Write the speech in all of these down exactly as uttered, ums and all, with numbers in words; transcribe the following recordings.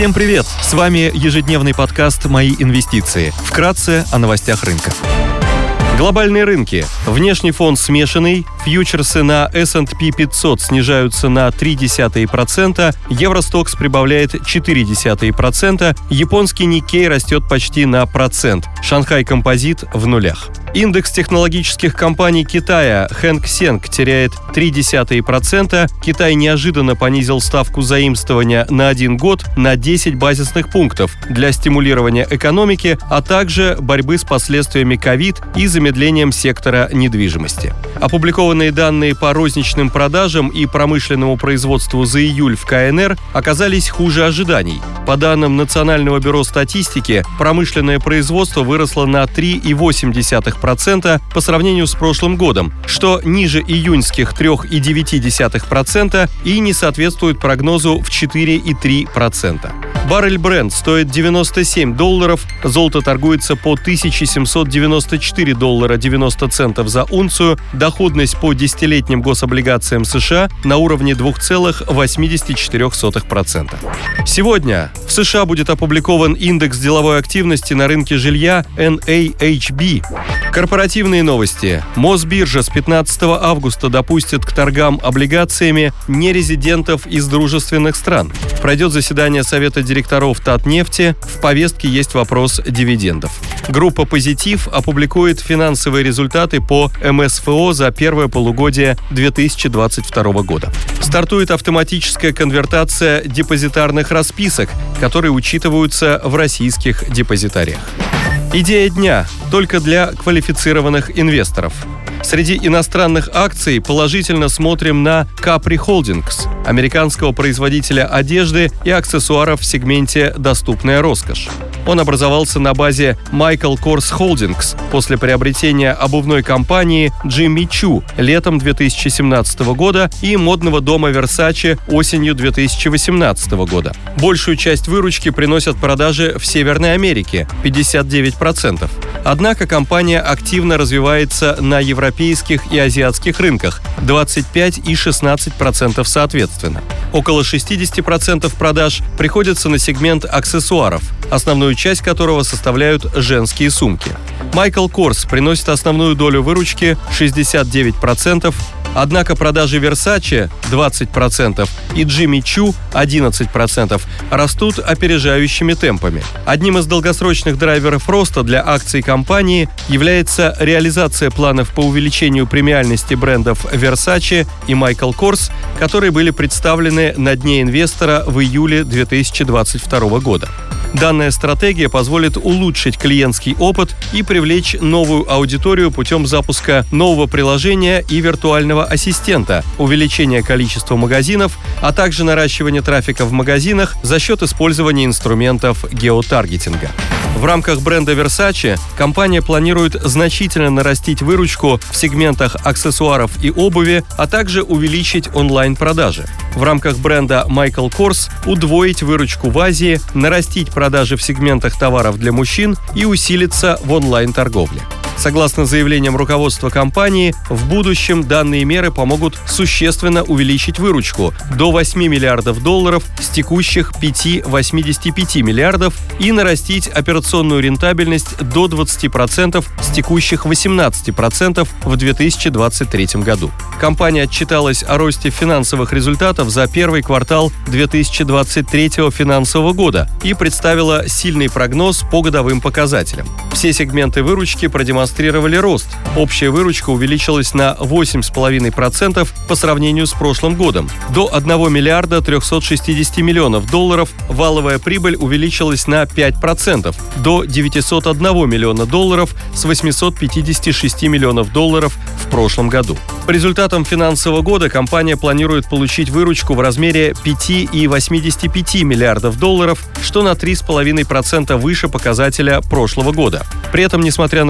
Всем привет! С вами ежедневный подкаст «Мои инвестиции». Вкратце о новостях рынка. Глобальные рынки. Внешний фон смешанный. Фьючерсы на эс энд пи пятьсот снижаются на ноль целых три десятых процента. Евростокс прибавляет четыре десятых процента. Японский Никкей растет почти на процент. Шанхай Композит в нулях. Индекс технологических компаний Китая Хэнк Сенг теряет три десятых процента. Китай неожиданно понизил ставку заимствования на один год на десять базисных пунктов для стимулирования экономики, а также борьбы с последствиями ковид и замедлением сектора недвижимости. Опубликованные данные по розничным продажам и промышленному производству за июль в ка эн эр оказались хуже ожиданий. По данным Национального бюро статистики, промышленное производство выросло на три целых восемь десятых процента по сравнению с прошлым годом, что ниже июньских три целых девять десятых процента и не соответствует прогнозу в четыре целых три десятых процента. Баррель Brent стоит девяносто семь долларов, золото торгуется по тысяча семьсот девяносто четыре доллара девяносто центов за унцию, доходность по десятилетним гособлигациям США на уровне два целых восемьдесят четыре сотых процента. Сегодня в США будет опубликован индекс деловой активности на рынке жилья эн эй эйч би. Корпоративные новости. Мосбиржа с пятнадцатого августа допустит к торгам облигациями нерезидентов из дружественных стран. Пройдет заседание Совета директоров Татнефти. В повестке есть вопрос дивидендов. Группа «Позитив» опубликует финансовые результаты по эм эс эф о за первое полугодие две тысячи двадцать второго года. Стартует автоматическая конвертация депозитарных расписок, которые учитываются в российских депозитариях. Идея дня только для квалифицированных инвесторов. Среди иностранных акций положительно смотрим на Capri Holdings, американского производителя одежды и аксессуаров в сегменте «Доступная роскошь». Он образовался на базе Michael Kors Holdings после приобретения обувной компании Jimmy Choo летом две тысячи семнадцатого года и модного дома Versace осенью две тысячи восемнадцатого года. Большую часть выручки приносят продажи в Северной Америке – пятьдесят девять процентов. Однако компания активно развивается на европейских и азиатских рынках – двадцать пять и шестнадцать процентов соответственно. Около шестьдесят процентов продаж приходится на сегмент аксессуаров, основную часть которого составляют женские сумки. Michael Kors приносит основную долю выручки – шестьдесят девять процентов, однако продажи Versace – двадцать процентов и Jimmy Choo – одиннадцать процентов растут опережающими темпами. Одним из долгосрочных драйверов роста для акций компании является реализация планов по увеличению премиальности брендов Versace и Michael Kors, которые были представлены на Дне инвестора в июле две тысячи двадцать второго года. Данная стратегия позволит улучшить клиентский опыт и привлечь новую аудиторию путем запуска нового приложения и виртуального ассистента, увеличения количества магазинов, а также наращивания трафика в магазинах за счет использования инструментов геотаргетинга. В рамках бренда Versace компания планирует значительно нарастить выручку в сегментах аксессуаров и обуви, а также увеличить онлайн-продажи. В рамках бренда Michael Kors удвоить выручку в Азии, нарастить продажи в сегментах товаров для мужчин и усилиться в онлайн-торговле. Согласно заявлениям руководства компании, в будущем данные меры помогут существенно увеличить выручку до восьми миллиардов долларов с текущих пяти целых восьмидесяти пяти миллиардов и нарастить операционную рентабельность до двадцати процентов с текущих восемнадцати процентов в две тысячи двадцать третьем году. Компания отчиталась о росте финансовых результатов за первый квартал две тысячи двадцать третьего финансового года и представила сильный прогноз по годовым показателям. Все сегменты выручки продемонстрировали рост. Общая выручка увеличилась на восемь целых пять десятых процента по сравнению с прошлым годом, до одного миллиарда трехсот шестидесяти миллионов долларов. Валовая прибыль увеличилась на пять процентов, до девятисот одного миллиона долларов с восьмисот пятидесяти шести миллионов долларов в прошлом году. По результатам финансового года компания планирует получить выручку в размере пяти целых восьмидесяти пяти миллиардов долларов, что на три целых пять десятых процента выше показателя прошлого года. При этом, несмотря на растущие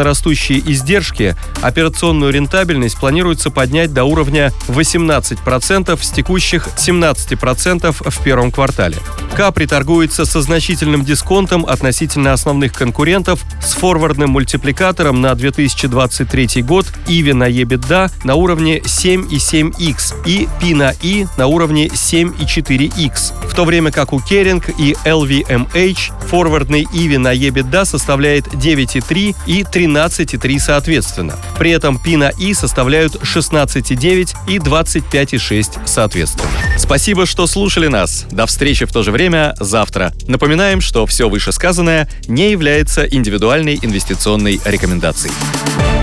текущие издержки, операционную рентабельность планируется поднять до уровня восемнадцать процентов с текущих семнадцать процентов в первом квартале. Капри торгуется со значительным дисконтом относительно основных конкурентов с форвардным мультипликатором на две тысячи двадцать третий год и ви на EBITDA на уровне семь и семь икс и пи на И на уровне семь и четыре икс, в то время как у Kering и эл ви эм эйч форвардный и ви на EBITDA составляет девять и три и тринадцать и три соответственно. При этом пи на И составляют шестнадцать и девять и двадцать пять и шесть соответственно. Спасибо, что слушали нас. До встречи в то же время завтра. Напоминаем, что все вышесказанное не является индивидуальной инвестиционной рекомендацией.